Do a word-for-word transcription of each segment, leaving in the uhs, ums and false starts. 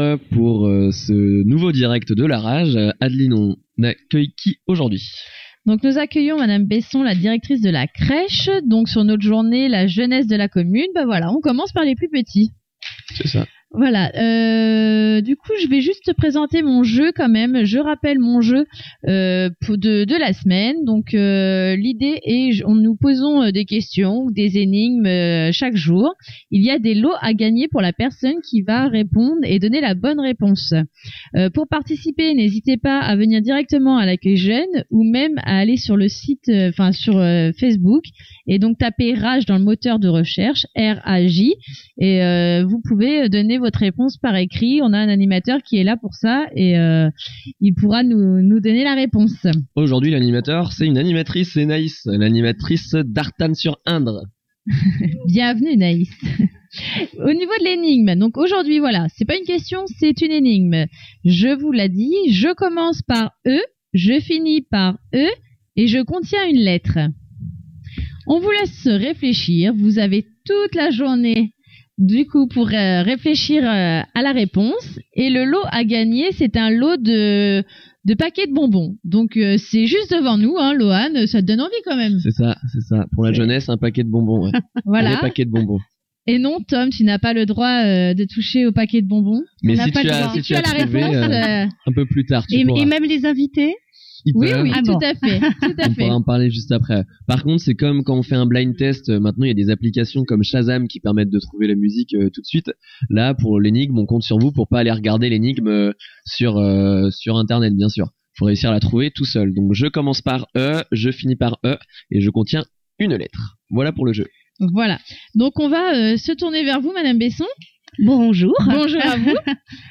bonjour pour euh, ce nouveau direct de la rage. Adeline, on accueille qui aujourd'hui ? Donc nous accueillons Madame Besson, la directrice de la crèche. Donc sur notre journée, la jeunesse de la commune. Ben voilà, on commence par les plus petits. C'est ça. Voilà. Euh, du coup, je vais juste te présenter mon jeu quand même. Je rappelle mon jeu euh, de, de la semaine. Donc, euh, l'idée est, on nous posons des questions ou des énigmes euh, chaque jour. Il y a des lots à gagner pour la personne qui va répondre et donner la bonne réponse. Euh, pour participer, n'hésitez pas à venir directement à l'accueil jeune ou même à aller sur le site, enfin euh, sur euh, Facebook et donc taper Rage dans le moteur de recherche, R A J, et euh, vous pouvez donner votre réponse par écrit. On a un animateur qui est là pour ça et euh, il pourra nous, nous donner la réponse. Aujourd'hui, l'animateur, c'est une animatrice, c'est Naïs, l'animatrice d'Artanne-sur-Indre. Bienvenue Naïs. Au niveau de l'énigme, donc aujourd'hui, voilà, c'est pas une question, c'est une énigme. Je vous l'ai dit, je commence par E, je finis par E et je contiens une lettre. On vous laisse réfléchir, vous avez toute la journée du coup pour euh, réfléchir euh, à la réponse, et le lot à gagner, c'est un lot de de paquets de bonbons. Donc euh, c'est juste devant nous, hein, Lohan, ça te donne envie quand même. C'est ça, c'est ça. Pour la jeunesse, un paquet de bonbons. Ouais. Voilà. Un paquet de bonbons. Et non, Tom, tu n'as pas le droit euh, de toucher au paquet de bonbons. Mais On si pas tu, le as, droit. si Si tu as as la trouvé, réponse, euh, euh... un peu plus tard, tu et, pourras. Et même les invités. Oui, oui, ah tout bon. à fait, tout à on fait. pourra en parler juste après. Par contre, c'est comme quand on fait un blind test. Maintenant, il y a des applications comme Shazam qui permettent de trouver la musique euh, tout de suite. Là, pour l'énigme, on compte sur vous pour pas aller regarder l'énigme euh, sur euh, sur Internet, bien sûr. Faut réussir à la trouver tout seul. Donc, je commence par E, je finis par E et je contiens une lettre. Voilà pour le jeu. Voilà. Donc, on va euh, se tourner vers vous, Madame Besson. Bonjour. Bonjour à vous.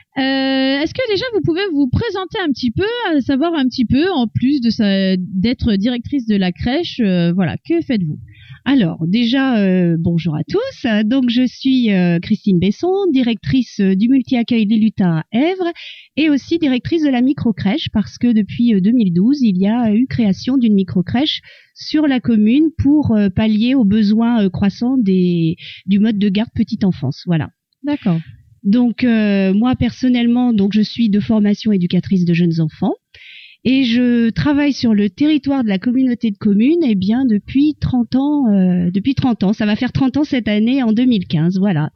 Euh, est-ce que déjà vous pouvez vous présenter un petit peu, à savoir un petit peu, en plus de sa, d'être directrice de la crèche, euh, voilà, que faites-vous ? Alors déjà, euh, bonjour à tous. Donc je suis euh, Christine Besson, directrice du multi-accueil des Lutins à Èvre et aussi directrice de la micro-crèche parce que depuis deux mille douze, il y a eu création d'une micro-crèche sur la commune pour euh, pallier aux besoins euh, croissants des, du mode de garde petite enfance. Voilà. D'accord. Donc euh, moi personnellement, donc je suis de formation éducatrice de jeunes enfants et je travaille sur le territoire de la communauté de communes eh bien depuis trente ans euh, depuis trente ans, ça va faire trente ans cette année en deux mille quinze, voilà.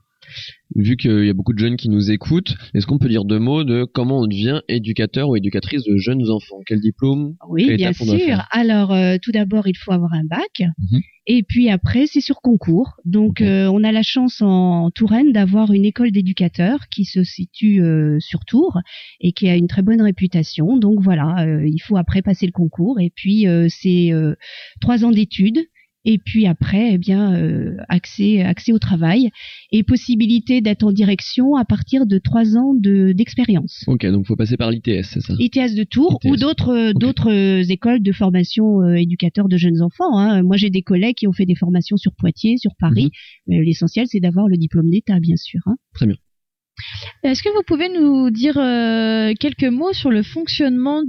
Vu qu'il y a beaucoup de jeunes qui nous écoutent, est-ce qu'on peut dire deux mots de comment on devient éducateur ou éducatrice de jeunes enfants ? Quel diplôme ? Oui, bien sûr. Alors, euh, tout d'abord, il faut avoir un bac. Mm-hmm. Et puis après, c'est sur concours. Donc, okay. euh, on a la chance en Touraine d'avoir une école d'éducateurs qui se situe euh, sur Tours et qui a une très bonne réputation. Donc, voilà, euh, il faut après passer le concours. Et puis, euh, c'est euh, trois ans d'études. Et puis après, eh bien, euh, accès, accès au travail et possibilité d'être en direction à partir de trois ans de, d'expérience. Ok, donc faut passer par l'I T S, c'est ça ? I T S de Tours I T S. Ou d'autres, okay. d'autres écoles de formation euh, éducateurs de jeunes enfants. Hein. Moi, j'ai des collègues qui ont fait des formations sur Poitiers, sur Paris. Mm-hmm. Euh, l'essentiel, c'est d'avoir le diplôme d'État, bien sûr. Hein. Très bien. Est-ce que vous pouvez nous dire euh, quelques mots sur le fonctionnement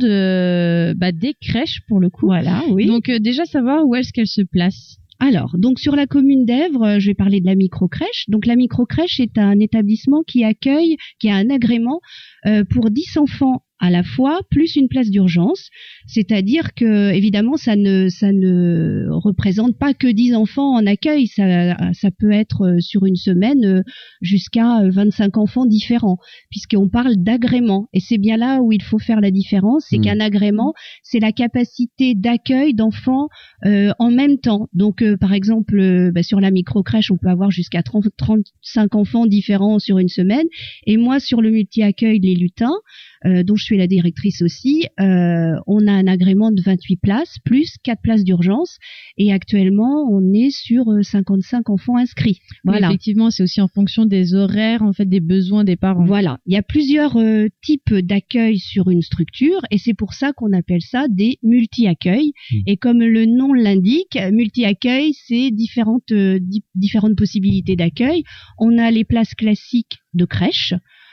de bah, des crèches pour le coup ? Voilà, oui. Donc euh, déjà savoir où est-ce qu'elles se placent. Alors, donc sur la commune d'Èvre, je vais parler de la micro-crèche. Donc la micro-crèche est un établissement qui accueille, qui a un agrément euh, pour dix enfants à la fois, plus une place d'urgence. C'est-à-dire que, évidemment, ça ne, ça ne représente pas que dix enfants en accueil. Ça, ça peut être sur une semaine jusqu'à vingt-cinq enfants différents, puisqu'on parle d'agrément. Et c'est bien là où il faut faire la différence. C'est mmh. qu'un agrément, c'est la capacité d'accueil d'enfants euh, en même temps. Donc, euh, par exemple, euh, bah, sur la micro-crèche, on peut avoir jusqu'à trente, trente-cinq enfants différents sur une semaine. Et moi, sur le multi-accueil Les Lutins, euh, dont je suis la directrice aussi, euh, on a un agrément de vingt-huit places, plus quatre places d'urgence, et actuellement on est sur cinquante-cinq enfants inscrits. Voilà. Oui, effectivement, c'est aussi en fonction des horaires, en fait, des besoins des parents. Voilà, il y a plusieurs euh, types d'accueil sur une structure, et c'est pour ça qu'on appelle ça des multi-accueils. Mmh. Et comme le nom l'indique, multi-accueil, c'est différentes euh, di- différentes possibilités d'accueil. On a les places classiques de crèche.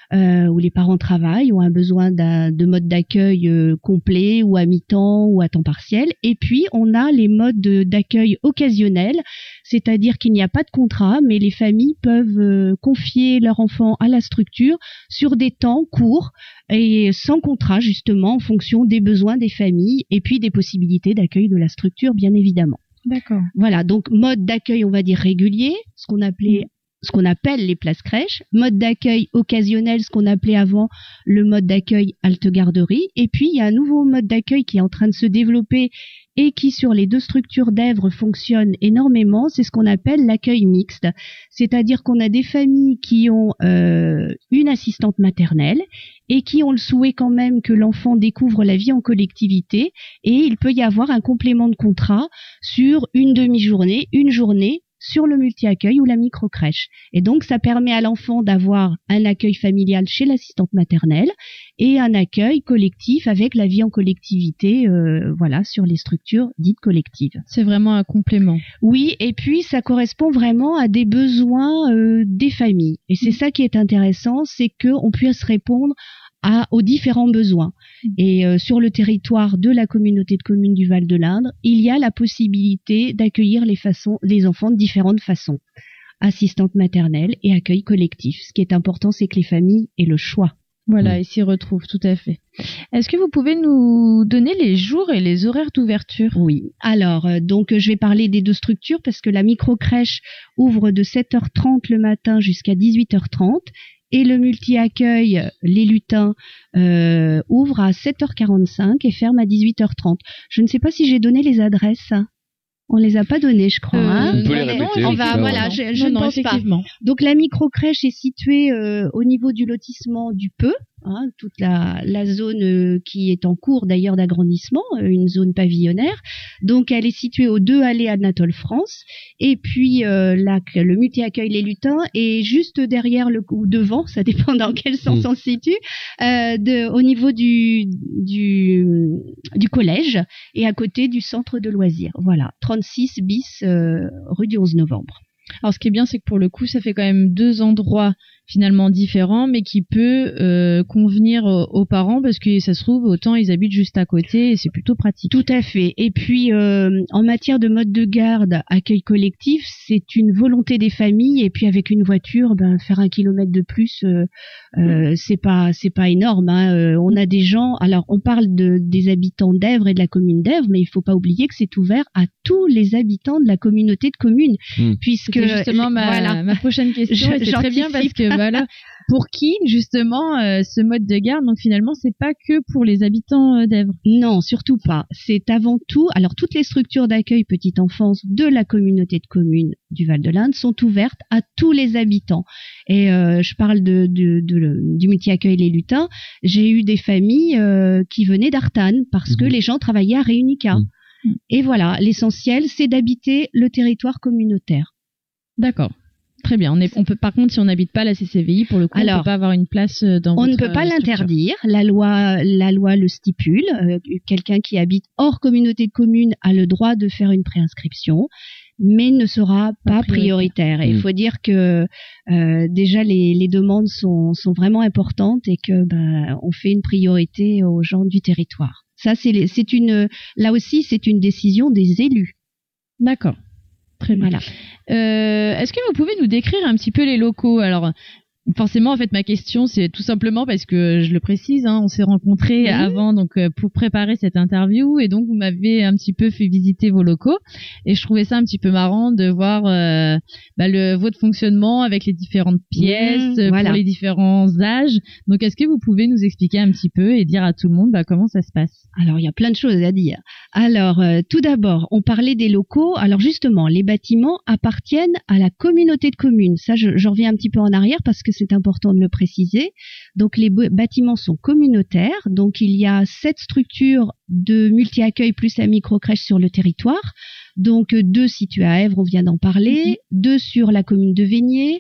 euh, où les parents travaillent, ont un besoin d'un, de mode d'accueil euh, complet ou à mi-temps ou à temps partiel. Et puis, on a les modes de, d'accueil occasionnels, c'est-à-dire qu'il n'y a pas de contrat, mais les familles peuvent euh, confier leur enfant à la structure sur des temps courts et sans contrat, justement, en fonction des besoins des familles et puis des possibilités d'accueil de la structure, bien évidemment. D'accord. Voilà, donc mode d'accueil, on va dire régulier, ce qu'on appelait, ce qu'on appelle les places crèches, mode d'accueil occasionnel, ce qu'on appelait avant le mode d'accueil halte-garderie, et puis il y a un nouveau mode d'accueil qui est en train de se développer et qui sur les deux structures d'Èvres fonctionne énormément, c'est ce qu'on appelle l'accueil mixte, c'est-à-dire qu'on a des familles qui ont euh, une assistante maternelle et qui ont le souhait quand même que l'enfant découvre la vie en collectivité, et il peut y avoir un complément de contrat sur une demi-journée, une journée, sur le multi-accueil ou la micro-crèche. Et donc, ça permet à l'enfant d'avoir un accueil familial chez l'assistante maternelle et un accueil collectif avec la vie en collectivité, euh, voilà, sur les structures dites collectives. C'est vraiment un complément. Oui, et puis ça correspond vraiment à des besoins euh, des familles. Et c'est ça qui est intéressant, c'est qu'on puisse répondre à, aux différents besoins. Et euh, sur le territoire de la communauté de communes du Val de l'Indre, il y a la possibilité d'accueillir les, façons, les enfants de différentes façons. Assistante maternelle et accueil collectif. Ce qui est important, c'est que les familles aient le choix. Voilà, mmh. Ils s'y retrouvent, tout à fait. Est-ce que vous pouvez nous donner les jours et les horaires d'ouverture ? Oui. Alors, euh, donc, je vais parler des deux structures parce que la micro-crèche ouvre de sept heures trente le matin jusqu'à dix-huit heures trente. Et le multi-accueil, les lutins, euh, ouvre à sept heures quarante-cinq et ferme à dix-huit heures trente. Je ne sais pas si j'ai donné les adresses. On les a pas données, je crois. Euh, hein on peut les répéter. On va, voilà, je, je non, ne non, pense pas. Donc la micro-crèche est située euh, au niveau du lotissement du Peu, hein, toute la, la zone euh, qui est en cours d'ailleurs d'agrandissement, euh, une zone pavillonnaire. Donc elle est située aux deux allées Anatole France. Et puis euh, la, le multi-accueil Les Lutins est juste derrière le, ou devant, ça dépend dans quel sens mmh. on se situe, euh, de, au niveau du, du, du collège et à côté du centre de loisirs. Voilà, trente-six bis euh, rue du onze novembre. Alors ce qui est bien, c'est que pour le coup, ça fait quand même deux endroits finalement différents, mais qui peut euh, convenir aux, aux parents parce que ça se trouve, autant ils habitent juste à côté et c'est plutôt pratique. Tout à fait. Et puis, euh, en matière de mode de garde, accueil collectif, c'est une volonté des familles. Et puis avec une voiture, ben faire un kilomètre de plus, euh, euh, c'est pas c'est pas énorme. Hein. Euh, on a des gens. Alors, on parle de des habitants d'Èvres et de la commune d'Èvres, mais il faut pas oublier que c'est ouvert à tous les habitants de la communauté de communes, mmh. puisque c'est justement ma voilà. ma prochaine question. Je, et c'est très bien parce que voilà, pour qui justement euh, ce mode de garde, donc finalement c'est pas que pour les habitants euh, d'Èvres. Non, surtout pas. C'est avant tout, alors toutes les structures d'accueil petite enfance de la communauté de communes du Val de l'Indre sont ouvertes à tous les habitants. Et euh, je parle de, de, de, de du multi-accueil Les Lutins. J'ai eu des familles euh, qui venaient d'Artane parce mmh. que les gens travaillaient à Réunica. Mmh. Et voilà, l'essentiel c'est d'habiter le territoire communautaire. D'accord. Très bien. On, est, on peut, par contre, si on n'habite pas la C C V I, pour le coup, Alors, on ne peut pas avoir une place dans on votre ne peut pas structure. l'interdire. La loi, la loi le stipule. Euh, quelqu'un qui habite hors communauté de communes a le droit de faire une préinscription, mais ne sera pas, pas prioritaire. prioritaire. Et il mmh. faut dire que euh, déjà les, les demandes sont, sont vraiment importantes et que ben, on fait une priorité aux gens du territoire. Ça, c'est, c'est une. Là aussi, c'est une décision des élus. D'accord. Très bien. Voilà. Euh, est-ce que vous pouvez nous décrire un petit peu les locaux ? Alors, forcément, en fait, ma question, c'est tout simplement parce que je le précise, hein, on s'est rencontrés mmh. avant, donc euh, pour préparer cette interview, et donc vous m'avez un petit peu fait visiter vos locaux, et je trouvais ça un petit peu marrant de voir euh, bah, le votre fonctionnement avec les différentes pièces mmh, voilà. pour les différents âges. Donc, est-ce que vous pouvez nous expliquer un petit peu et dire à tout le monde bah, comment ça se passe ? Alors, il y a plein de choses à dire. Alors, euh, tout d'abord, on parlait des locaux. Alors, justement, les bâtiments appartiennent à la communauté de communes. Ça, je, je reviens un petit peu en arrière parce que c'est important de le préciser. Donc, les b- bâtiments sont communautaires. Donc, il y a sept structures de multi-accueil plus la micro-crèche sur le territoire. Donc, deux situées à Èvres, on vient d'en parler. Mm-hmm. Deux sur la commune de Vénier.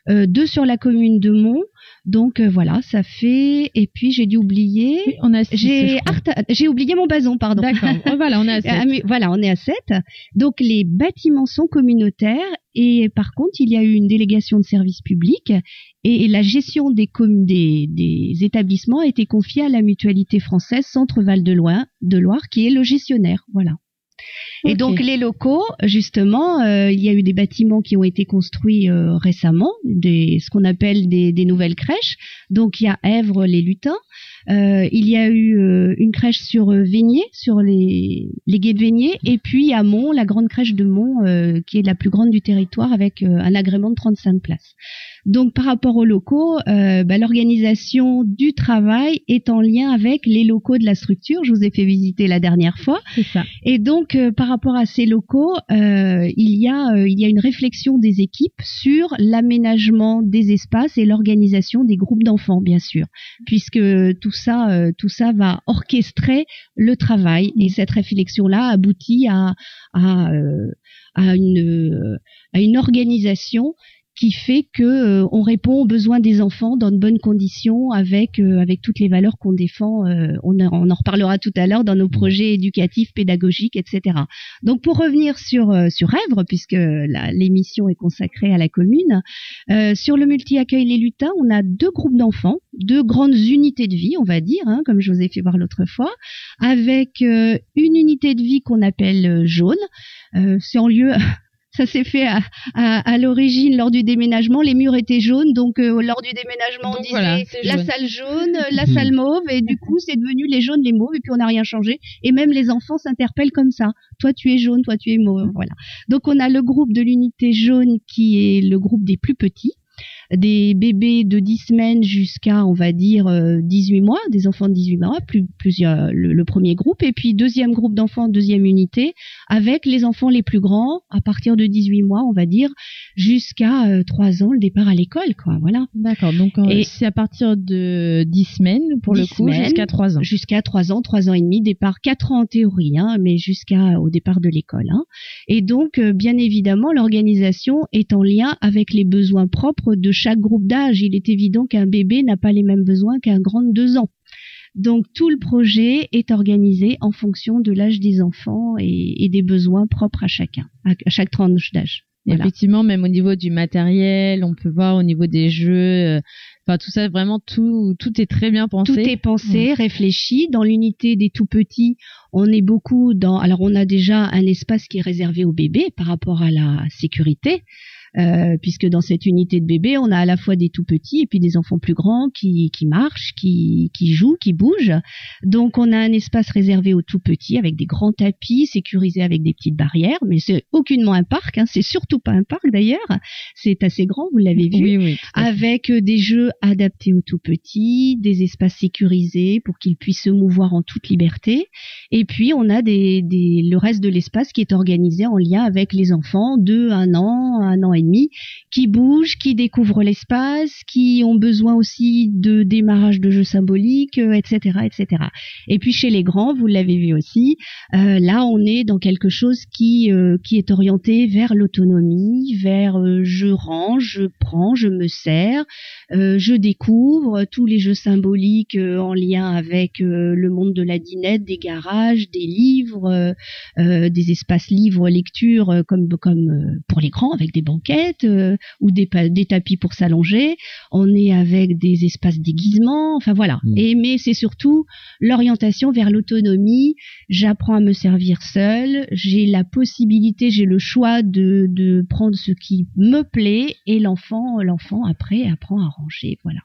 euh, deux sur la commune de Mont. Donc euh, voilà, ça fait. Et puis j'ai dû oublier. Oui, on a six, j'ai Arta... j'ai oublié Montbazon, pardon. D'accord. Oh, voilà, on est à sept. Ah, mais voilà, on est à sept. Donc les bâtiments sont communautaires et par contre il y a eu une délégation de service public et, et la gestion des, com... des, des établissements a été confiée à la mutualité française Centre Val de Loire, de Loire qui est le gestionnaire. Voilà. Et okay. Donc les locaux, justement, euh, il y a eu des bâtiments qui ont été construits euh, récemment, des, ce qu'on appelle des, des nouvelles crèches. Donc il y a Èvre, les Lutins. Euh, il y a eu euh, une crèche sur euh, Vénier, sur les, les gués de Vénier, et puis à Mont, la grande crèche de Mont, euh, qui est la plus grande du territoire, avec euh, un agrément de trente-cinq places. Donc par rapport aux locaux, euh, bah, l'organisation du travail est en lien avec les locaux de la structure. Je vous ai fait visiter la dernière fois. C'est ça. Et donc euh, par rapport à ces locaux, euh, il y a euh, il y a une réflexion des équipes sur l'aménagement des espaces et l'organisation des groupes d'enfants, bien sûr, puisque tout ça euh, tout ça va orchestrer le travail. Et cette réflexion-là aboutit à à, euh, à une à une organisation qui fait que euh, on répond aux besoins des enfants dans de bonnes conditions avec euh, avec toutes les valeurs qu'on défend. Euh, on, on en reparlera tout à l'heure dans nos projets éducatifs, pédagogiques, et cetera. Donc pour revenir sur euh, sur Èvre, puisque la, l'émission est consacrée à la commune, euh, sur le multi-accueil Les Lutins, on a deux groupes d'enfants, deux grandes unités de vie, on va dire, hein, comme je vous ai fait voir l'autre fois, avec euh, une unité de vie qu'on appelle euh, jaune. Euh, c'est en lieu Ça s'est fait à, à, à l'origine lors du déménagement. Les murs étaient jaunes, donc euh, lors du déménagement, donc on disait voilà, la jaune. Salle jaune, la salle mauve, et du coup c'est devenu les jaunes, les mauves, et puis on n'a rien changé. Et même les enfants s'interpellent comme ça. Toi tu es jaune, toi tu es mauve, voilà. Donc on a le groupe de l'unité jaune qui est le groupe des plus petits, des bébés de dix semaines jusqu'à, on va dire, euh, dix-huit mois, des enfants de dix-huit mois, plus, plusieurs, le, le premier groupe, et puis deuxième groupe d'enfants, deuxième unité, avec les enfants les plus grands, à partir de dix-huit mois, on va dire, jusqu'à euh, trois ans, le départ à l'école, quoi, voilà. D'accord, donc euh, et c'est à partir de dix semaines, pour le coup, semaines, jusqu'à trois ans. Jusqu'à trois ans, trois ans et demi, départ, quatre ans en théorie, hein, mais jusqu'à au départ de l'école, hein. Et donc, euh, bien évidemment, l'organisation est en lien avec les besoins propres de chaque groupe d'âge. Il est évident qu'un bébé n'a pas les mêmes besoins qu'un grand de deux ans. Donc tout le projet est organisé en fonction de l'âge des enfants et, et des besoins propres à chacun, à, à chaque tranche d'âge. Voilà. Effectivement, même au niveau du matériel, on peut voir au niveau des jeux, enfin euh, tout ça, vraiment tout tout est très bien pensé. Tout est pensé, mmh. réfléchi. Dans l'unité des tout petits, on est beaucoup dans. Alors on a déjà un espace qui est réservé aux bébés par rapport à la sécurité. Euh, puisque dans cette unité de bébés, on a à la fois des tout petits et puis des enfants plus grands qui, qui marchent, qui, qui jouent, qui bougent. Donc on a un espace réservé aux tout petits avec des grands tapis sécurisés avec des petites barrières, mais c'est aucunement un parc, hein, c'est surtout pas un parc d'ailleurs, c'est assez grand, vous l'avez vu, oui, oui, avec des jeux adaptés aux tout petits, des espaces sécurisés pour qu'ils puissent se mouvoir en toute liberté, et puis on a des, des, le reste de l'espace qui est organisé en lien avec les enfants de un an, un an et demi, qui bougent, qui découvrent l'espace, qui ont besoin aussi de démarrage de jeux symboliques, euh, et cetera, et cetera. Et puis chez les grands, vous l'avez vu aussi, euh, là on est dans quelque chose qui euh, qui est orienté vers l'autonomie, vers euh, je range, je prends, je me sers, euh, je découvre tous les jeux symboliques euh, en lien avec euh, le monde de la dinette, des garages, des livres, euh, euh, des espaces livres, lecture, euh, comme comme euh, pour les grands avec des banquettes. Euh, ou des, des tapis pour s'allonger, on est avec des espaces déguisements, enfin voilà. Mmh. Et mais c'est surtout l'orientation vers l'autonomie. J'apprends à me servir seule, j'ai la possibilité, j'ai le choix de, de prendre ce qui me plaît et l'enfant, l'enfant après apprend à ranger, voilà.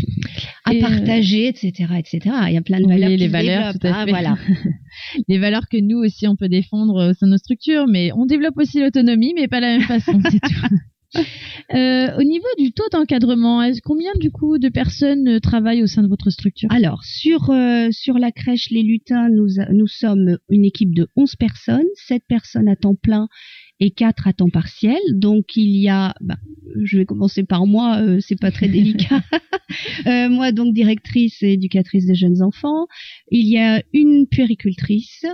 à et partager, et cetera, et cetera. Il y a plein de valeurs oui, qui les se valeurs, tout à hein, fait. Voilà. Les valeurs que nous aussi on peut défendre au sein de nos structures, mais on développe aussi l'autonomie, mais pas de la même façon, c'est tout. Euh, au niveau du taux d'encadrement, combien du coup de personnes travaillent au sein de votre structure? Alors sur euh, sur la crèche Les Lutins, nous nous sommes une équipe de onze personnes, sept personnes à temps plein et quatre à temps partiel. Donc il y a, bah, je vais commencer par moi, euh, c'est pas très délicat. euh, moi donc directrice et éducatrice des jeunes enfants. Il y a une puéricultrice,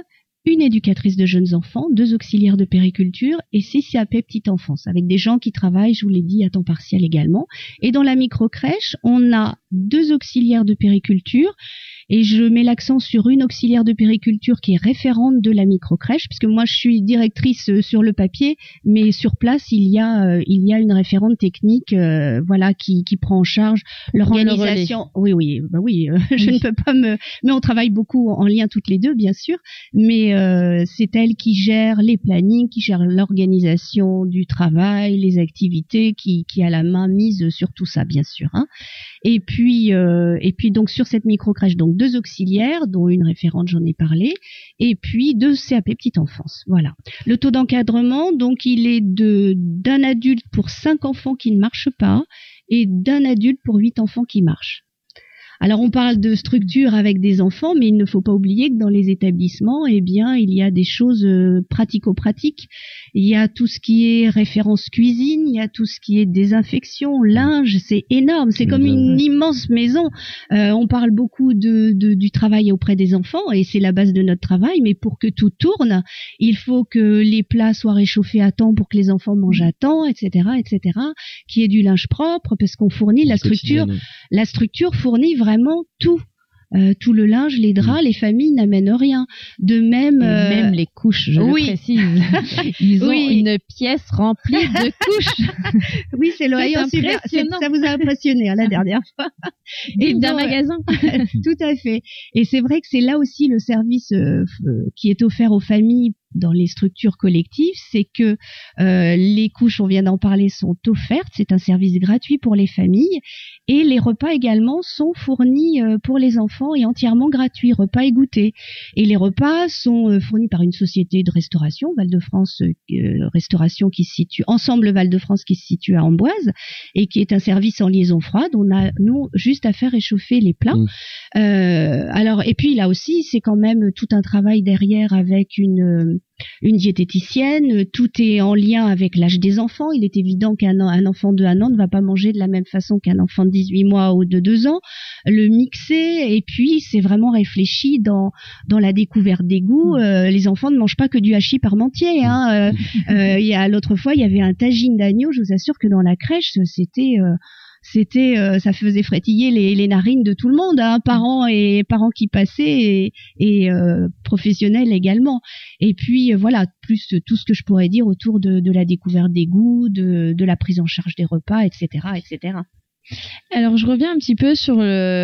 une éducatrice de jeunes enfants, deux auxiliaires de périculture et six C A P petite enfance, avec des gens qui travaillent, je vous l'ai dit, à temps partiel également. Et dans la microcrèche, on a deux auxiliaires de périculture, et je mets l'accent sur une auxiliaire de périculture qui est référente de la microcrèche, puisque moi je suis directrice sur le papier, mais sur place il y a euh, il y a une référente technique, euh, voilà, qui qui prend en charge l'organisation. Oui oui bah oui, euh, je oui. ne peux pas me, mais on travaille beaucoup en lien toutes les deux bien sûr, mais euh, c'est elle qui gère les plannings, qui gère l'organisation du travail, les activités, qui qui a la main mise sur tout ça bien sûr. Hein. Et puis euh, et puis donc sur cette microcrèche, donc deux auxiliaires, dont une référente, j'en ai parlé, et puis deux C A P petite enfance. Voilà. Le taux d'encadrement, donc, il est de d'un adulte pour cinq enfants qui ne marchent pas et d'un adulte pour huit enfants qui marchent. Alors on parle de structure avec des enfants, mais il ne faut pas oublier que dans les établissements, eh bien, il y a des choses euh, pratico-pratiques. Il y a tout ce qui est référence cuisine, il y a tout ce qui est désinfection, linge, c'est énorme, c'est comme une immense maison. Euh, on parle beaucoup de, de du travail auprès des enfants et c'est la base de notre travail, mais pour que tout tourne, il faut que les plats soient réchauffés à temps pour que les enfants mangent à temps, et cetera, et cetera. Qu'il y ait du linge propre, parce qu'on fournit la structure, la structure fournit vraiment tout. Euh, tout le linge, les draps, les familles n'amènent rien. De même, et euh... même les couches, je oui. le précise. Ils ont oui. une pièce remplie de couches. Oui, c'est le rayon super. Ça vous a impressionné hein, la dernière fois. Et d'un magasin. Tout à fait. Et c'est vrai que c'est là aussi le service euh, qui est offert aux familles dans les structures collectives, c'est que euh, les couches, on vient d'en parler, sont offertes. C'est un service gratuit pour les familles. Et les repas également sont fournis euh, pour les enfants et entièrement gratuits, repas et goûter. Et les repas sont euh, fournis par une société de restauration, Val-de-France euh, Restauration, qui se situe, Ensemble Val-de-France, qui se situe à Amboise, et qui est un service en liaison froide. On a, nous, juste à faire réchauffer les plats. Mmh. Euh, alors, et puis là aussi, c'est quand même tout un travail derrière avec une... une diététicienne, tout est en lien avec l'âge des enfants. Il est évident qu'un un enfant de un an ne va pas manger de la même façon qu'un enfant de dix-huit mois ou de deux ans. Le mixer, et puis c'est vraiment réfléchi dans dans la découverte des goûts. Euh, les enfants ne mangent pas que du hachis parmentier. Hein. Euh, euh, il y a l'autre fois, il y avait un tagine d'agneau. Je vous assure que dans la crèche, c'était euh, C'était, euh, ça faisait frétiller les, les narines de tout le monde, hein, parents et parents qui passaient et, et euh, professionnels également. Et puis euh, voilà, plus tout ce que je pourrais dire autour de, de la découverte des goûts, de, de la prise en charge des repas, et cetera, et cetera. Alors je reviens un petit peu sur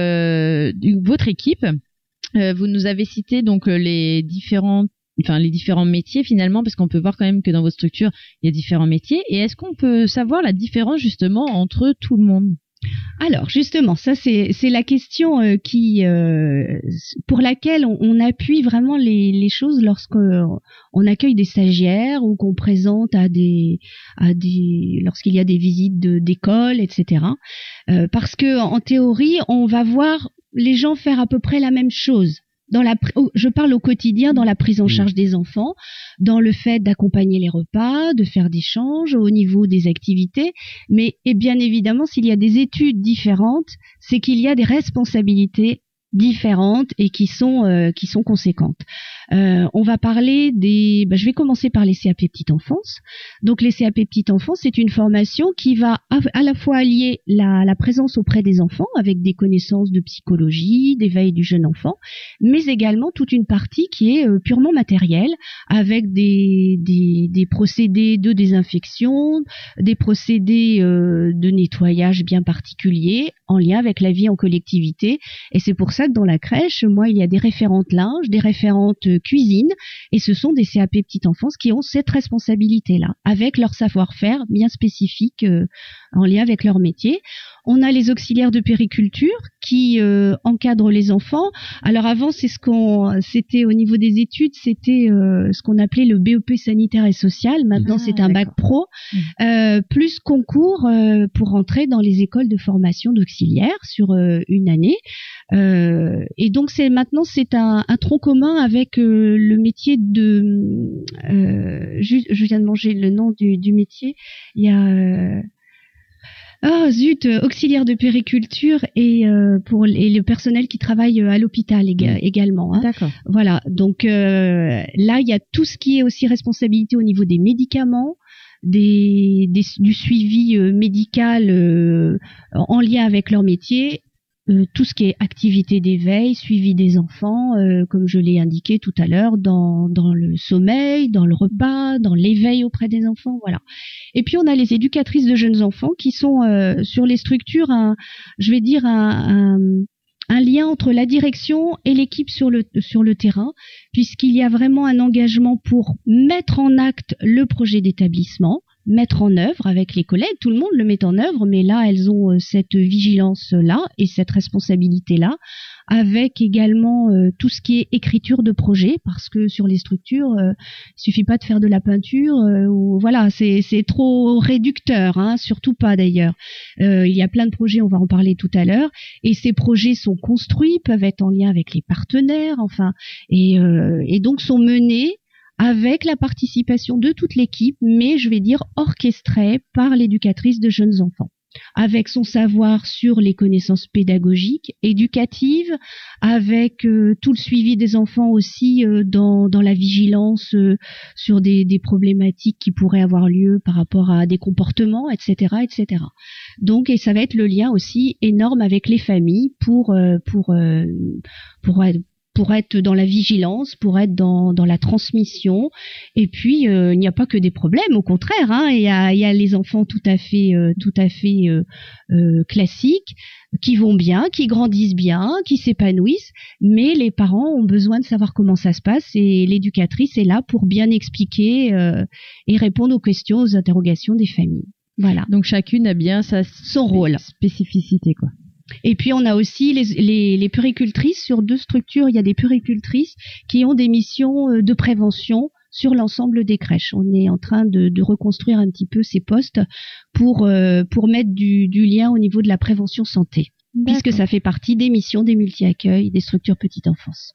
le, votre équipe. Euh, vous nous avez cité donc les différentes enfin les différents métiers finalement, parce qu'on peut voir quand même que dans votre structure il y a différents métiers. Et est-ce qu'on peut savoir la différence justement entre tout le monde? Alors justement, ça c'est c'est la question euh, qui euh, pour laquelle on, on appuie vraiment les les choses lorsqu'on on accueille des stagiaires ou qu'on présente à des à des lorsqu'il y a des visites de d'école, et cetera. Euh, parce que en théorie, on va voir les gens faire à peu près la même chose. Dans la, je parle au quotidien dans la prise en charge des enfants, dans le fait d'accompagner les repas, de faire des échanges au niveau des activités. Mais et bien évidemment, s'il y a des études différentes, c'est qu'il y a des responsabilités différentes et qui sont euh, qui sont conséquentes. Euh, on va parler des... Ben, je vais commencer par les C A P petite enfance. Donc les C A P petite enfance, c'est une formation qui va à, à la fois allier la, la présence auprès des enfants avec des connaissances de psychologie, d'éveil du jeune enfant, mais également toute une partie qui est euh, purement matérielle avec des, des, des procédés de désinfection, des procédés euh, de nettoyage bien particuliers en lien avec la vie en collectivité. Et c'est pour ça que dans la crèche, moi, il y a des référentes linge, des référentes cuisine, et ce sont des C A P petite enfance qui ont cette responsabilité-là, avec leur savoir-faire bien spécifique euh, en lien avec leur métier. On a les auxiliaires de périculture qui euh, encadrent les enfants. Alors avant, c'est ce qu'on, c'était au niveau des études, c'était euh, ce qu'on appelait le B E P sanitaire et social. Maintenant, ah, c'est un bac pro, euh, plus concours euh, pour entrer dans les écoles de formation d'auxiliaires sur euh, une année. Euh, et donc, c'est maintenant, c'est un, un tronc commun avec euh, le métier de. Euh, je, je viens de manger le nom du, du métier. Il y a. Euh, Ah zut, euh, auxiliaire de périculture et euh, pour l- et le personnel qui travaille euh, à l'hôpital éga- également. Hein. D'accord. Voilà, donc euh, là il y a tout ce qui est aussi responsabilité au niveau des médicaments, des, des- du suivi euh, médical euh, en lien avec leur métier. Euh, tout ce qui est activité d'éveil, suivi des enfants, euh, comme je l'ai indiqué tout à l'heure, dans, dans le sommeil, dans le repas, dans l'éveil auprès des enfants, voilà. Et puis on a les éducatrices de jeunes enfants qui sont euh, sur les structures, un, je vais dire un, un, un lien entre la direction et l'équipe sur le sur le terrain, puisqu'il y a vraiment un engagement pour mettre en acte le projet d'établissement, mettre en œuvre avec les collègues, tout le monde le met en œuvre, mais là elles ont euh, cette vigilance-là et cette responsabilité-là, avec également euh, tout ce qui est écriture de projet, parce que sur les structures, euh, il suffit pas de faire de la peinture, euh, ou voilà, c'est c'est trop réducteur, hein, surtout pas d'ailleurs. Euh, il y a plein de projets, on va en parler tout à l'heure, et ces projets sont construits, peuvent être en lien avec les partenaires, enfin, et, euh, et donc sont menés avec la participation de toute l'équipe, mais je vais dire orchestrée par l'éducatrice de jeunes enfants, avec son savoir sur les connaissances pédagogiques, éducatives, avec euh, tout le suivi des enfants aussi euh, dans, dans la vigilance euh, sur des, des problématiques qui pourraient avoir lieu par rapport à des comportements, et cetera, et cetera. Donc, et ça va être le lien aussi énorme avec les familles pour euh, pour euh, pour être pour être dans la vigilance, pour être dans, dans la transmission. Et puis, euh, il n'y a pas que des problèmes, au contraire. Hein, il y a, il y a les enfants tout à fait, euh, tout à fait euh, euh, classiques, qui vont bien, qui grandissent bien, qui s'épanouissent. Mais les parents ont besoin de savoir comment ça se passe et l'éducatrice est là pour bien expliquer euh, et répondre aux questions, aux interrogations des familles. Voilà. Donc chacune a bien sa son rôle, spécificité, quoi. Et puis on a aussi les, les, les puéricultrices sur deux structures. Il y a des puéricultrices qui ont des missions de prévention sur l'ensemble des crèches. On est en train de, de reconstruire un petit peu ces postes pour euh, pour mettre du, du lien au niveau de la prévention santé, D'accord. puisque ça fait partie des missions des multi-accueils, des structures petite enfance.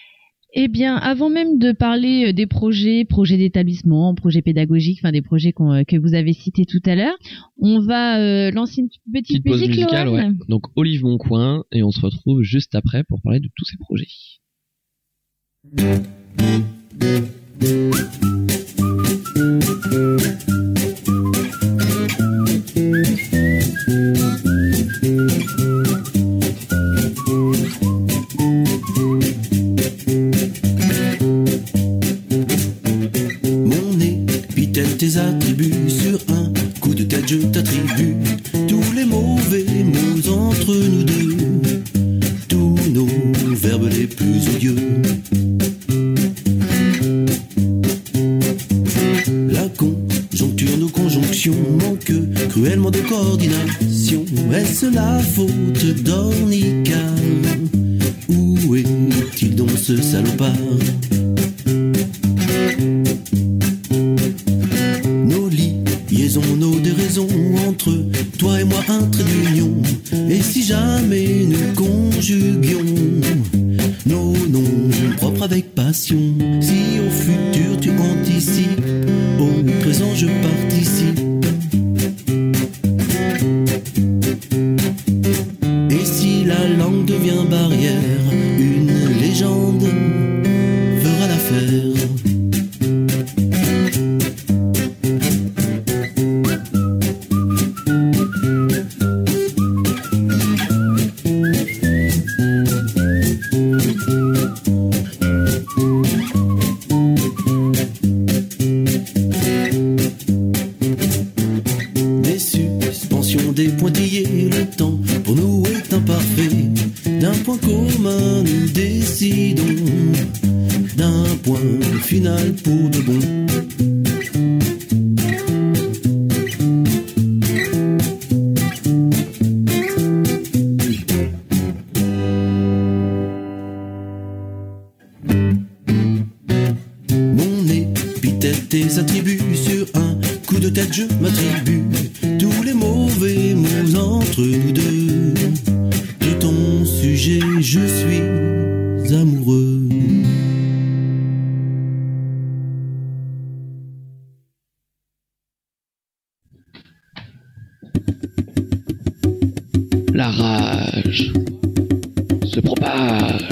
Eh bien, avant même de parler des projets, projets d'établissement, projets pédagogiques, enfin des projets qu'on, que vous avez cités tout à l'heure, on va euh, lancer une petite, Petite pause musique, musicale, Lohan. ouais. Donc Olive Moncoin, et on se retrouve juste après pour parler de tous ces projets. Tes attributs sur un coup de tête, je t'attribue tous les mauvais mots entre nous deux, tous nos verbes les plus odieux. La conjoncture, nos conjonctions manquent cruellement de coordination. Est-ce la faute d'Ornica? Où est-il donc ce salopard? Nos déraisons entre toi et moi, un trait d'union. Et si jamais nous conjuguions nos noms propres avec passion, si au futur tu anticipes, au présent je participe. Et si la langue devient barrière, une légende fera l'affaire. Final pour de bon. Mon épithète, tes attributs sur un coup de tête, je m'attribue tous les mauvais mots entre nous deux. De ton sujet, je suis amoureux. La rage se propage.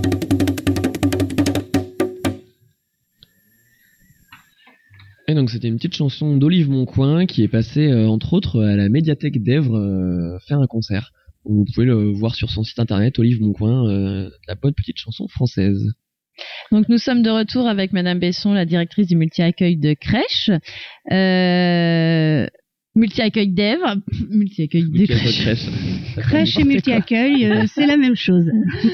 Et donc c'était une petite chanson d'Olive Moncoing qui est passée euh, entre autres à la médiathèque d'Èvres euh, faire un concert. Vous pouvez le voir sur son site internet Olive Moncoing, euh, la bonne petite chanson française. Donc nous sommes de retour avec Madame Besson, la directrice du multi-accueil de crèche. Euh... Multi-accueil d'Èvres, multi-accueil de crèche. crèche. Crèche et multi-accueil, euh, c'est la même chose.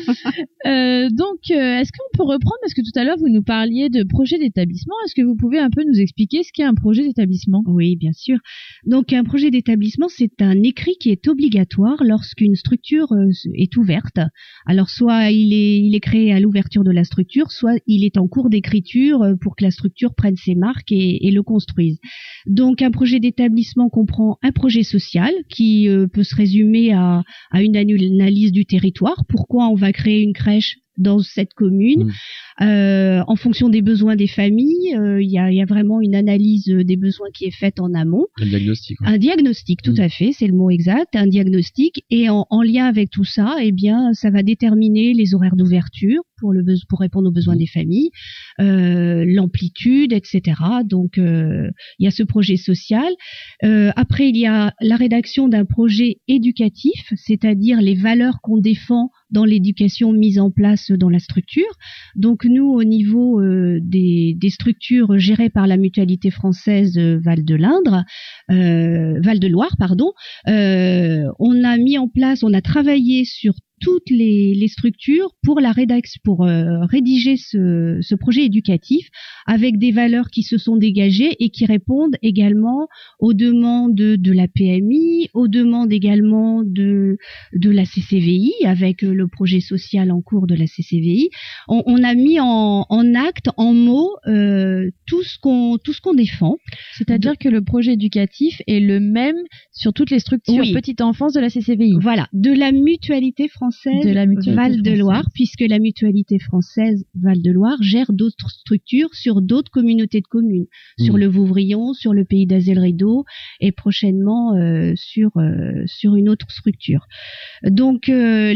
euh, donc, euh, est-ce qu'on peut reprendre, parce que tout à l'heure vous nous parliez de projet d'établissement, est-ce que vous pouvez un peu nous expliquer ce qu'est un projet d'établissement ? Oui, bien sûr. Donc un projet d'établissement, c'est un écrit qui est obligatoire lorsqu'une structure euh, est ouverte. Alors soit il est, il est créé à l'ouverture de la structure, soit il est en cours d'écriture euh, pour que la structure prenne ses marques et, et le construise. Donc un projet d'établissement comprend un projet social qui euh, peut se résumer à, à une analyse du territoire. Pourquoi on va créer une crèche dans cette commune, mmh. euh, en fonction des besoins des familles. Il euh, y, a, y a vraiment une analyse des besoins qui est faite en amont. Un diagnostic. Ouais. Un diagnostic, tout mmh. à fait, c'est le mot exact, un diagnostic. Et en, en lien avec tout ça, eh bien, ça va déterminer les horaires d'ouverture pour, le be- pour répondre aux besoins mmh. des familles, euh, l'amplitude, et cetera. Donc, il euh, y a ce projet social. Euh, après, il y a la rédaction d'un projet éducatif, c'est-à-dire les valeurs qu'on défend dans l'éducation mise en place dans la structure. Donc nous, au niveau euh, des, des structures gérées par la Mutualité française euh, Val de l'Indre, euh, Val de Loire, pardon, euh, on a mis en place, on a travaillé sur toutes les, les structures pour la rédaction, pour euh, rédiger ce, ce projet éducatif avec des valeurs qui se sont dégagées et qui répondent également aux demandes de, de la P M I, aux demandes également de, de la C C V I avec le projet social en cours de la C C V I. On, on a mis en, en acte, en mots, euh, tout ce qu'on tout ce qu'on défend. C'est-à-dire que le projet éducatif est le même sur toutes les structures oui. petite enfance de la C C V I. Voilà, de la Mutualité française de la Mutualité Val de Loire, puisque la Mutualité française Val de Loire gère d'autres structures sur d'autres communautés de communes, mmh. sur le Vouvrion, sur le Pays d'Azel-Rideau et prochainement euh, sur euh, sur une autre structure. Donc euh,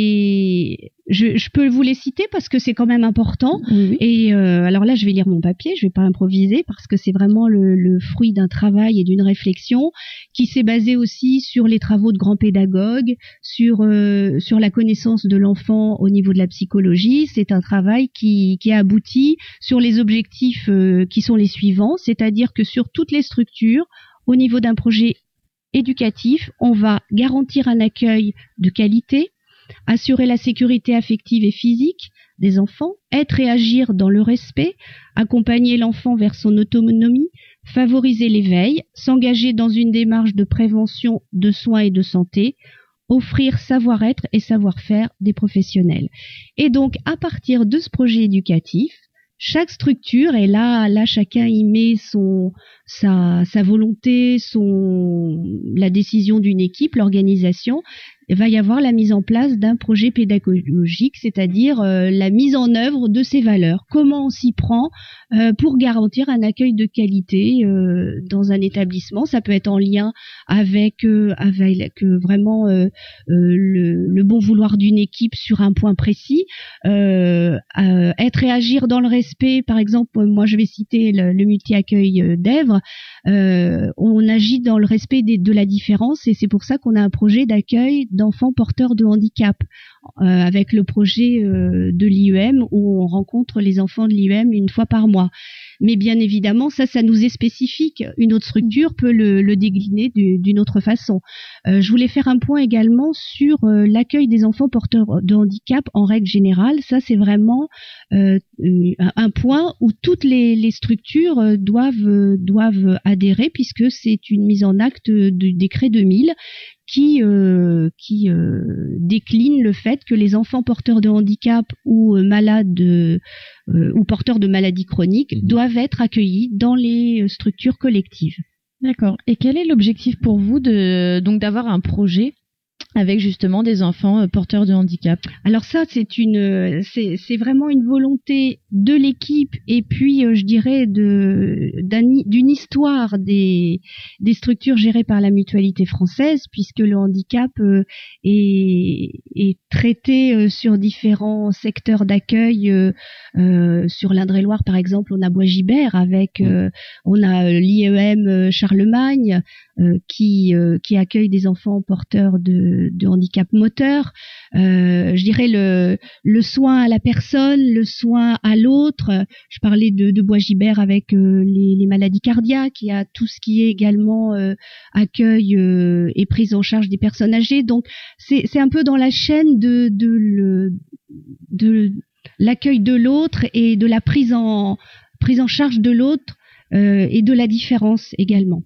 les Je, je peux vous les citer parce que c'est quand même important. Oui, oui. Et euh, alors là, je vais lire mon papier, je vais pas improviser parce que c'est vraiment le, le fruit d'un travail et d'une réflexion qui s'est basé aussi sur les travaux de grands pédagogues, sur euh, sur la connaissance de l'enfant au niveau de la psychologie. C'est un travail qui qui a abouti sur les objectifs euh, qui sont les suivants, c'est-à-dire que sur toutes les structures, au niveau d'un projet éducatif, on va garantir un accueil de qualité, assurer la sécurité affective et physique des enfants, être et agir dans le respect, accompagner l'enfant vers son autonomie, favoriser l'éveil, s'engager dans une démarche de prévention, de soins et de santé, offrir savoir-être et savoir-faire des professionnels. Et donc, à partir de ce projet éducatif, chaque structure, et là, là, chacun y met son, sa, sa volonté, son, la décision d'une équipe, l'organisation, il va y avoir la mise en place d'un projet pédagogique, c'est-à-dire euh, la mise en œuvre de ces valeurs. Comment on s'y prend euh, pour garantir un accueil de qualité euh, dans un établissement. Ça peut être en lien avec, euh, avec euh, vraiment euh, euh, le, le bon vouloir d'une équipe sur un point précis. Euh, euh, être et agir dans le respect, par exemple, moi je vais citer le, le multi-accueil d'Èvres. Euh, on agit dans le respect des, de la différence et c'est pour ça qu'on a un projet d'accueil d'enfants porteurs de handicap euh, avec le projet euh, de l'I E M où on rencontre les enfants de l'I E M une fois par mois. Mais bien évidemment, ça, ça nous est spécifique. Une autre structure peut le, le décliner du, d'une autre façon. Euh, je voulais faire un point également sur euh, l'accueil des enfants porteurs de handicap en règle générale. Ça, c'est vraiment euh, un point où toutes les, les structures euh, doivent, euh, doivent adhérer puisque c'est une mise en acte du décret deux mille qui euh, qui euh, décline le fait que les enfants porteurs de handicap ou euh, malades de, euh, ou porteurs de maladies chroniques mmh. doivent être accueillis dans les structures collectives. D'accord. Et quel est l'objectif pour vous de donc d'avoir un projet avec justement des enfants euh, porteurs de handicap. Alors ça, c'est une, c'est, c'est vraiment une volonté de l'équipe et puis euh, je dirais de d'un, d'une histoire des des structures gérées par la Mutualité française, puisque le handicap euh, est est traité euh, sur différents secteurs d'accueil. Euh, euh, sur l'Indre-et-Loire, par exemple, on a Bois-Gibert avec, euh, on a l'I E M Charlemagne euh, qui euh, qui accueille des enfants porteurs de de handicap moteur. Euh, je dirais le le soin à la personne, le soin à l'autre. Je parlais de, de Bois-Gibert avec euh, les, les maladies cardiaques. Il y a tout ce qui est également euh, accueil euh, et prise en charge des personnes âgées. Donc c'est c'est un peu dans la chaîne de de le de l'accueil de l'autre et de la prise en prise en charge de l'autre euh, et de la différence également.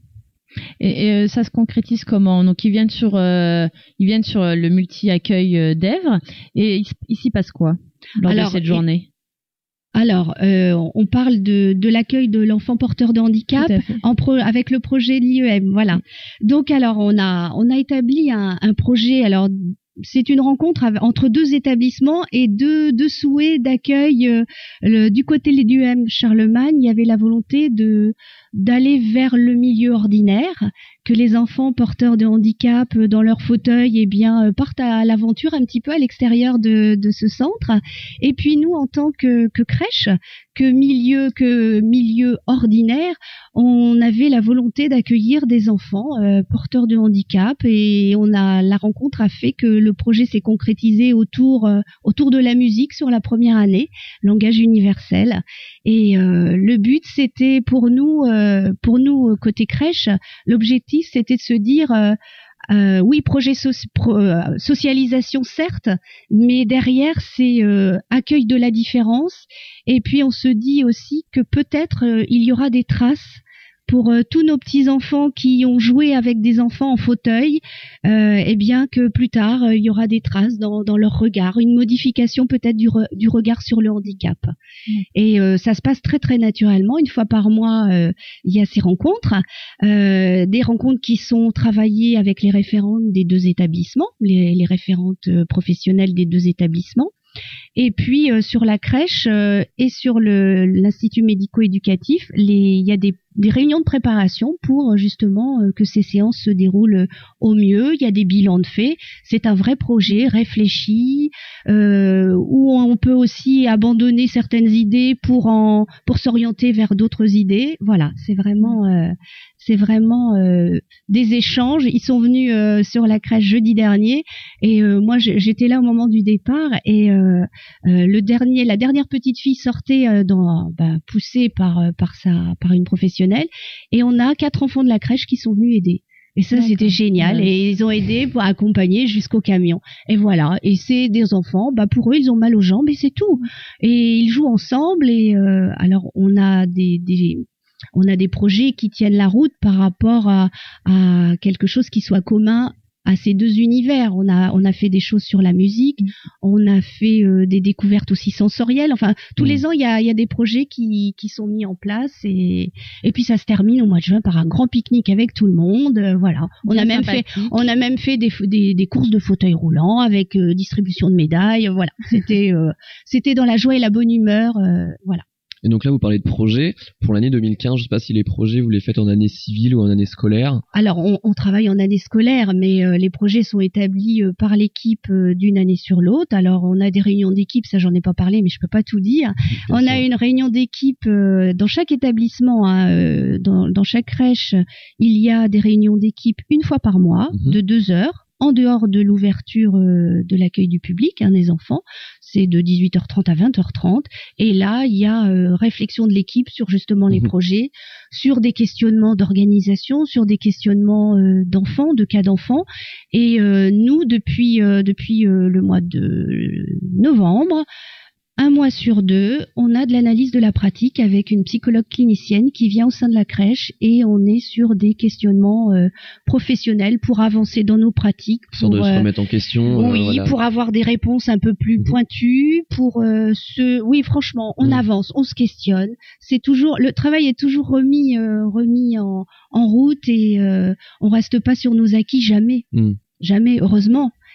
Et, et ça se concrétise comment? Donc ils viennent sur euh, ils viennent sur le multi-accueil euh, d'Èvres et ici il passe quoi lors Alors, de cette journée? Alors, euh, on parle de, de l'accueil de l'enfant porteur de handicap en pro, avec le projet de l'I E M. Voilà. Donc alors on a on a établi un, un projet. Alors c'est une rencontre entre deux établissements et deux, deux souhaits d'accueil. Euh, le, du côté de l'I E M Charlemagne, il y avait la volonté de d'aller vers le milieu ordinaire, que les enfants porteurs de handicap euh, dans leur fauteuil, eh bien, euh, partent à, à l'aventure un petit peu à l'extérieur de, de ce centre. Et puis nous, en tant que, que crèche, que milieu, que milieu ordinaire, on avait la volonté d'accueillir des enfants euh, porteurs de handicap et on a la rencontre a fait que le projet s'est concrétisé autour euh, autour de la musique sur la première année, langage universel. Et euh, le but, c'était pour nous, euh, pour nous côté crèche, l'objectif, c'était de se dire euh, Euh, oui, projet so- pro, euh, socialisation certes, mais derrière c'est euh, accueil de la différence. Et puis on se dit aussi que peut-être euh, il y aura des traces pour euh, tous nos petits enfants qui ont joué avec des enfants en fauteuil, euh, et bien que plus tard euh, il y aura des traces dans, dans leur regard, une modification peut-être du, re- du regard sur le handicap. Mmh. Et euh, ça se passe très très naturellement. Une fois par mois, euh, il y a ces rencontres, euh, des rencontres qui sont travaillées avec les référentes des deux établissements, les, les référentes euh, professionnelles des deux établissements. Et puis euh, sur la crèche euh, et sur le, l'institut médico-éducatif, les, il y a des, des réunions de préparation pour justement euh, que ces séances se déroulent au mieux. Il y a des bilans de faits. C'est un vrai projet réfléchi euh, où on peut aussi abandonner certaines idées pour en pour s'orienter vers d'autres idées. Voilà, c'est vraiment euh, c'est vraiment euh, des échanges. Ils sont venus euh, sur la crèche jeudi dernier et euh, moi j'étais là au moment du départ et euh, euh, le dernier, la dernière petite fille sortait euh, dans, bah, poussée par par sa par une professionnelle et on a quatre enfants de la crèche qui sont venus aider. Et ça, D'accord. C'était génial. Ouais. Et ils ont aidé pour accompagner jusqu'au camion. Et voilà. Et c'est des enfants, bah, pour eux, ils ont mal aux jambes et c'est tout. Et ils jouent ensemble. Et euh, alors, on a des, des, on a des projets qui tiennent la route par rapport à, à quelque chose qui soit commun à ces deux univers. On a on a fait des choses sur la musique, on a fait euh, des découvertes aussi sensorielles. Enfin, tous mmh. les ans il y a il y a des projets qui qui sont mis en place et et puis ça se termine au mois de juin par un grand pique-nique avec tout le monde. Euh, voilà. On Bien a même fait on a même fait des des, des courses de fauteuils roulants avec euh, distribution de médailles. Voilà. C'était euh, c'était dans la joie et la bonne humeur. Euh, voilà. Et donc là, vous parlez de projets. Pour l'année deux mille quinze, je ne sais pas si les projets, vous les faites en année civile ou en année scolaire. Alors, on, on travaille en année scolaire, mais euh, les projets sont établis euh, par l'équipe euh, d'une année sur l'autre. Alors, on a des réunions d'équipe, ça j'en ai pas parlé, mais je peux pas tout dire. Bien on sûr. A une réunion d'équipe euh, dans chaque établissement, hein, euh, dans, dans chaque crèche, il y a des réunions d'équipe une fois par mois, mm-hmm. de deux heures. En dehors de l'ouverture euh, de l'accueil du public, hein, des enfants, c'est de dix-huit heures trente à vingt heures trente. Et là, il y a euh, réflexion de l'équipe sur justement les mmh. projets, sur des questionnements d'organisation, sur des questionnements euh, d'enfants, de cas d'enfants. Et euh, nous, depuis euh, depuis euh, le mois de novembre, un mois sur deux, on a de l'analyse de la pratique avec une psychologue clinicienne qui vient au sein de la crèche et on est sur des questionnements euh, professionnels pour avancer dans nos pratiques. Pour de euh, se remettre en question. Oui, euh, voilà. Pour avoir des réponses un peu plus pointues, pour euh, se... Oui, franchement, on mmh. avance, on se questionne. C'est toujours... Le travail est toujours remis, euh, remis en, en route et euh, on reste pas sur nos acquis, jamais. Mmh. Jamais, heureusement.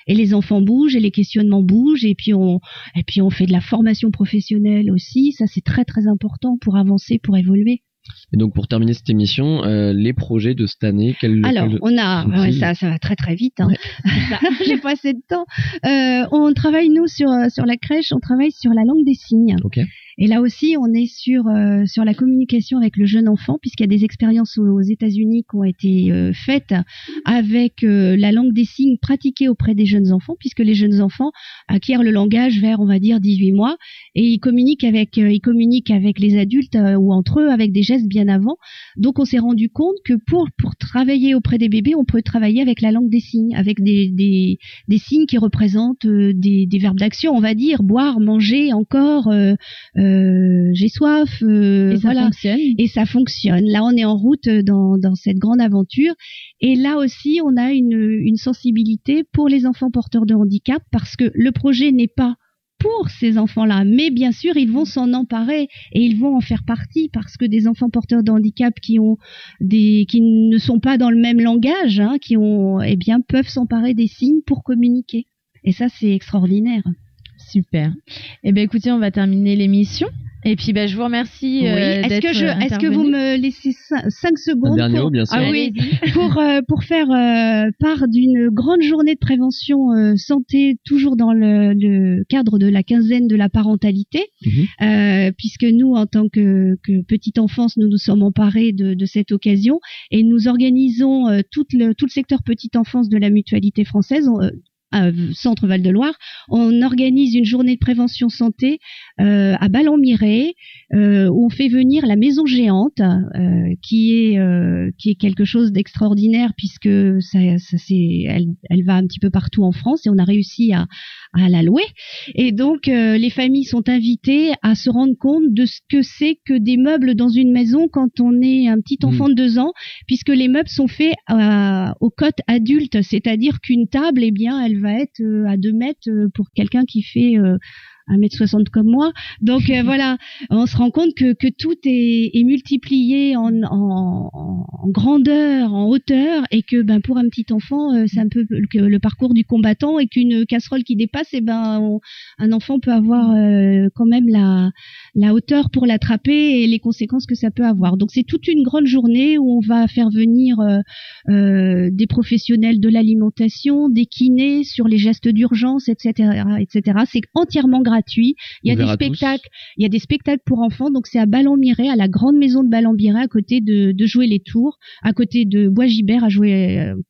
Et les enfants bougent et les questionnements bougent et puis on et puis on fait de la formation professionnelle aussi. Ça c'est très très important pour avancer, pour évoluer. Et donc pour terminer cette émission, euh, les projets de cette année, quel, alors quel... on a ouais, ça ça va très très vite. Hein. Ouais. J'ai pas assez de temps. Euh, on travaille nous sur sur la crèche, on travaille sur la langue des signes. Okay. Et là aussi, on est sur euh, sur la communication avec le jeune enfant, puisqu'il y a des expériences aux, aux États-Unis qui ont été euh, faites avec euh, la langue des signes pratiquée auprès des jeunes enfants, puisque les jeunes enfants acquièrent le langage vers, on va dire, dix-huit mois, et ils communiquent avec euh, ils communiquent avec les adultes euh, ou entre eux avec des gestes bien avant. Donc, on s'est rendu compte que pour pour travailler auprès des bébés, on peut travailler avec la langue des signes, avec des des des signes qui représentent euh, des des verbes d'action, on va dire boire, manger, encore. Euh, Euh, j'ai soif, euh, et ça voilà. fonctionne. Et ça fonctionne. Là, on est en route dans, dans cette grande aventure. Et là aussi, on a une, une sensibilité pour les enfants porteurs de handicap parce que le projet n'est pas pour ces enfants-là, mais bien sûr, ils vont s'en emparer et ils vont en faire partie parce que des enfants porteurs de handicap qui ont des, qui ne sont pas dans le même langage, hein, qui ont, eh bien, peuvent s'emparer des signes pour communiquer. Et ça, c'est extraordinaire. Super. Eh bien, écoutez, on va terminer l'émission. Et puis, ben, je vous remercie. Oui. Euh, est-ce d'être que je, est-ce que vous me laissez cinq secondes Un dernier pour, mot, bien sûr. Ah oui, pour euh, pour faire euh, part d'une grande journée de prévention euh, santé, toujours dans le, le cadre de la quinzaine de la parentalité, mm-hmm. euh, puisque nous, en tant que, que petite enfance, nous nous sommes emparés de, de cette occasion et nous organisons euh, tout le tout le secteur petite enfance de la Mutualité française. On, euh, Centre Val-de-Loire, on organise une journée de prévention santé euh, à Ballon-Miré euh, où on fait venir la maison géante euh, qui est euh, qui est quelque chose d'extraordinaire puisque ça, ça c'est elle, elle va un petit peu partout en France et on a réussi à, à la louer et donc euh, les familles sont invitées à se rendre compte de ce que c'est que des meubles dans une maison quand on est un petit enfant mmh. de deux ans puisque les meubles sont faits à, aux cotes adultes, c'est-à-dire qu'une table eh bien elle va être euh, à deux mètres euh, pour quelqu'un qui fait euh, un mètre soixante comme moi. Donc euh, voilà, on se rend compte que, que tout est, est multiplié en, en, en grandeur, en hauteur, et que ben pour un petit enfant, euh, c'est un peu le, le parcours du combattant, et qu'une casserole qui dépasse, et ben on, un enfant peut avoir euh, quand même la, la hauteur pour l'attraper et les conséquences que ça peut avoir. Donc c'est toute une grande journée où on va faire venir euh, euh, des professionnels de l'alimentation, des kinés sur les gestes d'urgence, et cetera, et cetera. C'est entièrement gratuit. Gratuit. Il y a des spectacles, il y a des spectacles pour enfants, donc c'est à Ballon-Miré, à la grande maison de Ballon-Miré, à côté de, de Jouer les Tours, à côté de Bois-Gibert, à jouer